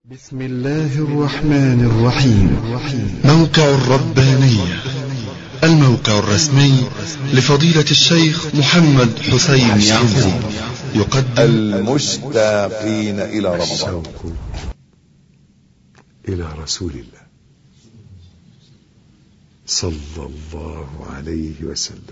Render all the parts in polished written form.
بسم الله الرحمن الرحيم. موقع الربانية، الموقع الرسمي لفضيلة الشيخ محمد حسين يعقوب، يقدم المشتاقين إلى رمضان. إلى رسول الله صلى الله عليه وسلم.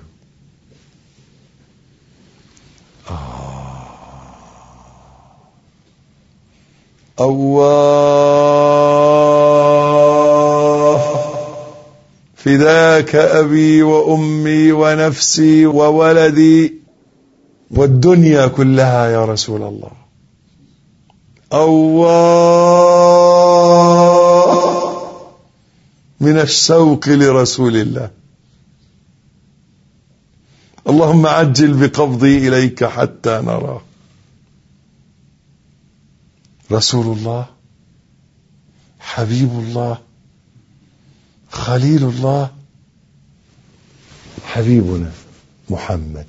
الله فداك أبي وأمي ونفسي وولدي والدنيا كلها يا رسول الله. الله من الشوق لرسول الله. اللهم عجل بقبضي إليك حتى نراه. رسول الله، حبيب الله، خليل الله، حبيبنا محمد.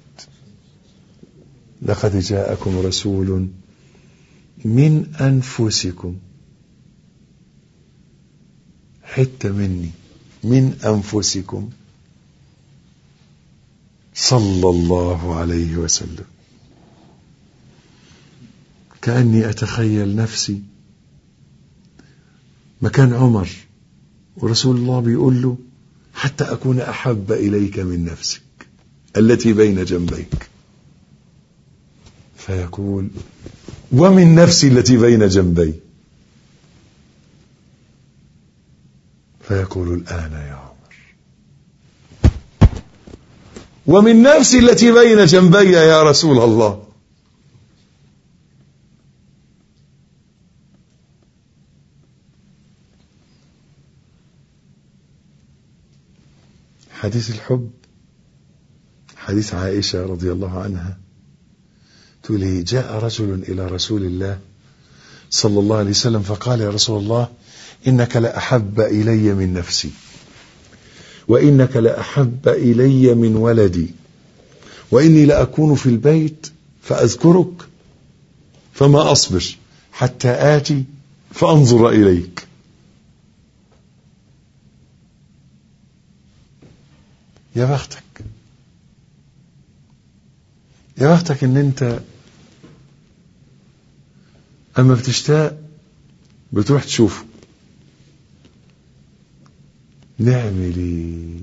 لقد جاءكم رسول من أنفسكم، حتى مني، من أنفسكم، صلى الله عليه وسلم. كأني أتخيل نفسي مكان عمر ورسول الله بيقول له: حتى أكون أحب إليك من نفسك التي بين جنبيك. فيقول: ومن نفسي التي بين جنبي. فيقول: الآن يا عمر. ومن نفسي التي بين جنبي يا رسول الله. حديث الحب، حديث عائشة رضي الله عنها، تقول لي: جاء رجل إلى رسول الله صلى الله عليه وسلم فقال: يا رسول الله، إنك لأحب إلي من نفسي، وإنك لأحب إلي من ولدي، وإني لأكون في البيت فأذكرك فما أصبر حتى آتي فأنظر إليك. يا بختك، يا بختك ان انت اما بتشتاق بتروح تشوفه. نعمل ايه؟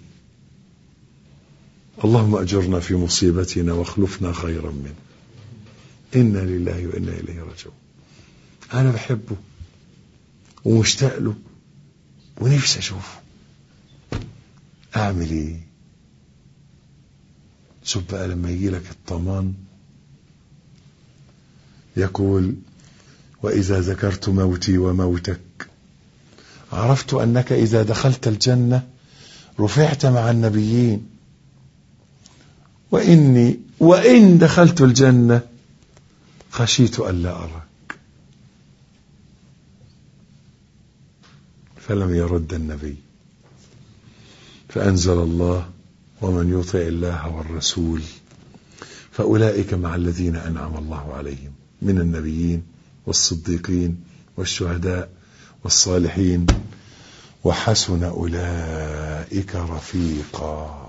اللهم اجرنا في مصيبتنا واخلفنا خيرا منه. انا لله وانا اليه راجعون. انا بحبه ومشتاق له ونفسي اشوفه. اعمل ايه؟ شوف بقى لما يجي لك الطمان يقول: وإذا ذكرت موتي وموتك عرفت أنك إذا دخلت الجنة رفعت مع النبيين، وإن دخلت الجنة خشيت ألا أراك. فلم يرد النبي، فأنزل الله: ومن يطع الله والرسول فأولئك مع الذين أنعم الله عليهم من النبيين والصديقين والشهداء والصالحين وحسن أولئك رفيقا.